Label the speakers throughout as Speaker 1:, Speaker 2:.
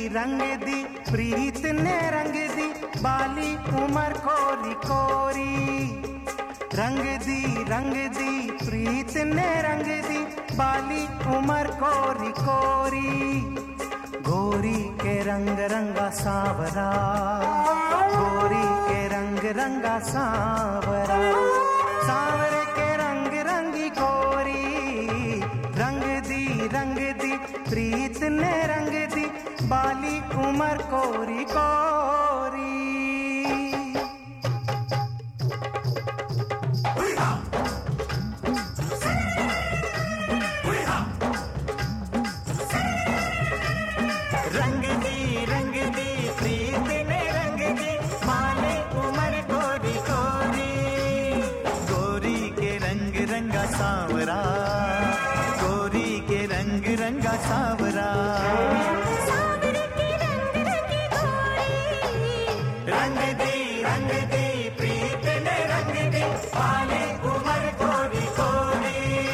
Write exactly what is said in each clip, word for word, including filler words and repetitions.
Speaker 1: रंग दी प्रीत ने रंग दी बाली उमर कोरी कोरी। रंग दी रंग दी प्रीत ने रंग दी बाली उमर कोरी कोरी। गोरी के रंग रंगा सांवरा, गोरी के रंग रंगा सांवरा, सांवरे के रंग रंगी गोरी। रंग दी रंग दी प्रीत ने रंग दी बाली उमर कोरी कोरी। रंग दी रंग दी प्रीत ने रंग दी बाली उमर कोरी कोरी। गोरी के रंग रंगा सांवरा, गोरी के रंग रंगा सांवरा,
Speaker 2: सांवरे के रंग रंगी गोरी।
Speaker 1: रंग दी रंग दी प्रीत ने रंग दी बाली उमर कोरी कोरी।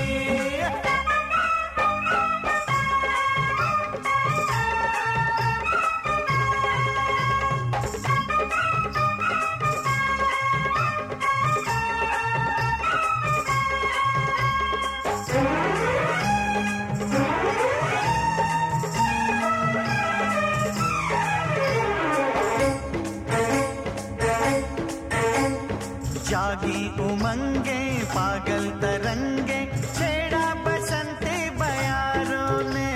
Speaker 1: जागी उमंगे पागल तरंगे छेड़ा बसंती बयारों ने।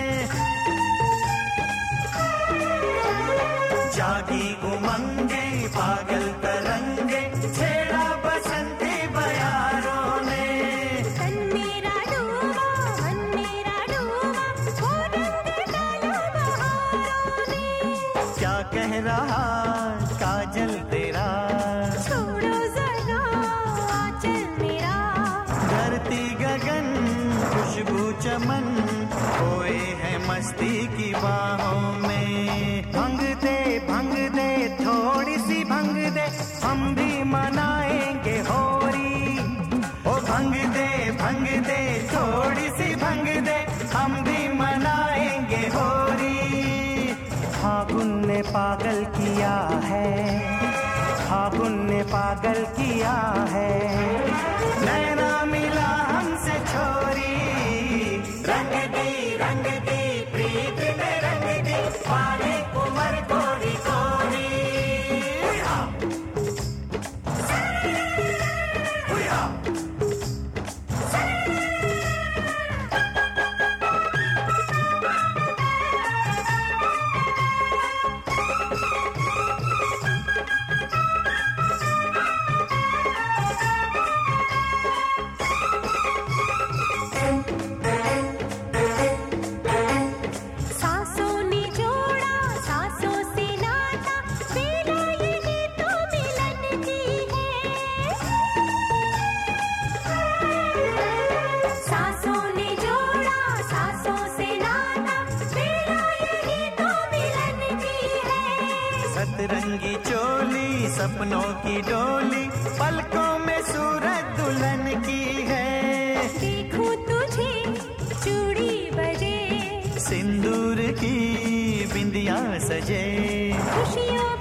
Speaker 1: जागी उमंगे पागल तरंगे छेड़ा बसंती बयारों ने।
Speaker 2: तन मेरा डूबा मन मेरा डूबा वो रंग डाला बहारों ने।
Speaker 1: क्या कह रहा काजल तेरा,
Speaker 2: छोड़ो जरा आंचल मेरा।
Speaker 1: धरती गगन खुशबू चमन खोए हैं मस्ती की बाहों में। भंग दे भंग दे थोड़ी सी भंग दे हम भी मनाएंगे होरी। ओ भंग दे भंग दे थोड़ी सी भंग दे हम भी मनाएंगे होरी। फागुन ने पागल किया है, फागुन ने पागल किया है, नैना मिला हमसे छोरी। रंग दी रंग दी प्रीत ने रंग दी बाली उमर कोरी कोरी।
Speaker 2: सांसों ने जोड़ा सांसों से नाता मेरा यही तो मिलन की है। सांसों ने जोड़ा सांसों से नाता मेरा यही तो मिलन की है।
Speaker 1: सतरंगी चोली सपनों की डोली पलकों में सूरज दुल्हन की है।
Speaker 2: देखूं तुझे चूड़ी बजे
Speaker 1: सिंदूर की बिंदिया सजे
Speaker 2: खुशियों